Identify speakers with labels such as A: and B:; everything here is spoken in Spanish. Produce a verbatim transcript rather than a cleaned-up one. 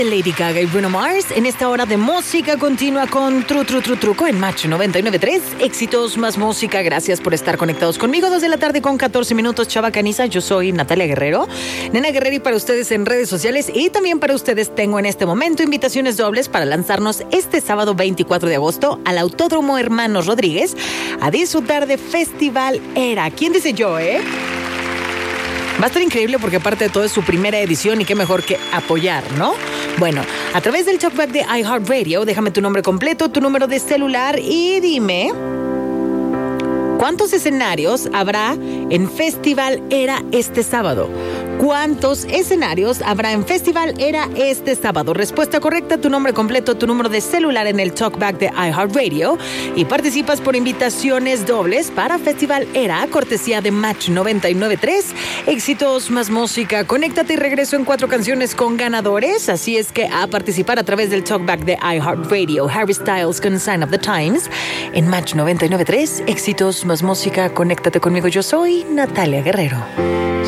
A: Lady Gaga y Bruno Mars en esta hora de música continua con Tru Tru Tru Truco en Match noventa y nueve punto tres. Éxitos más música. Gracias por estar conectados conmigo. Dos de la tarde con catorce minutos. Chava Caniza, yo soy Natalia Guerrero. Nena Guerrero, y para ustedes en redes sociales y también para ustedes tengo en este momento invitaciones dobles para lanzarnos este sábado veinticuatro de agosto al Autódromo Hermanos Rodríguez a disfrutar de Festival Era. ¿Quién dice yo, eh? Va a estar increíble porque aparte de todo es su primera edición y qué mejor que apoyar, ¿no? Bueno, a través del talkback de iHeartRadio, déjame tu nombre completo, tu número de celular y dime ¿cuántos escenarios habrá en Festival Era este sábado? ¿Cuántos escenarios habrá en Festival Era este sábado? Respuesta correcta, tu nombre completo, tu número de celular en el talkback de iHeartRadio y participas por invitaciones dobles para Festival Era, cortesía de Match noventa y nueve punto tres. Éxitos más música. Conéctate y regreso en cuatro canciones con ganadores. Así es que a participar a través del talkback de iHeartRadio. Harry Styles con Sign of the Times en Match noventa y nueve punto tres. Éxitos más música. Conéctate conmigo. Yo soy Natalia Guerrero.